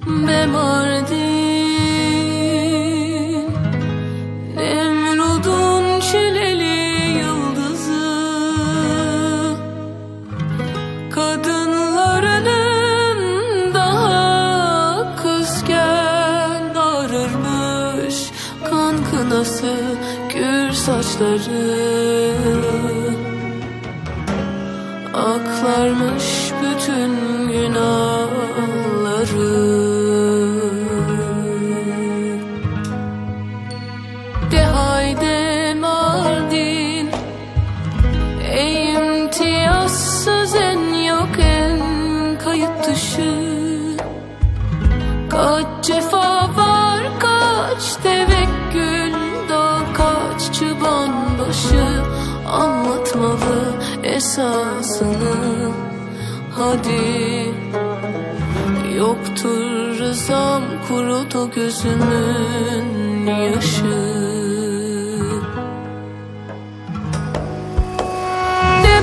be Mardin, Nemrud'un çileli yıldızı, kadınlarının daha kızken ağrırmış kan kınası gür saçları, aklarmış bütün günahları. De haydi Mardin, ey imtiyazsız en yok en kayıt dışı. Kaç cefa var, kaç tevekkül, daha kaç çıban başı anlatmalı esasını. Hadi yoktur rızam, kurut o gözümün yaşı. De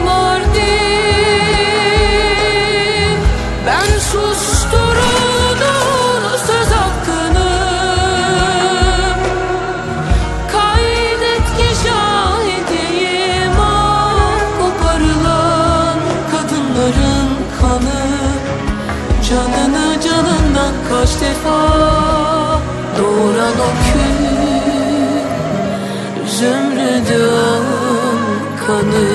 Mardin, ben susturdum söz hakkını. Kaydet ki şahidiyim ah koparılan kadınların kanı. Canını canından kaç defa doğuran o kül, zümrüdü ağın kanı.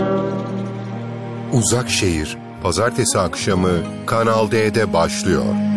Uzak Şehir, pazartesi akşamı Kanal D'de başlıyor.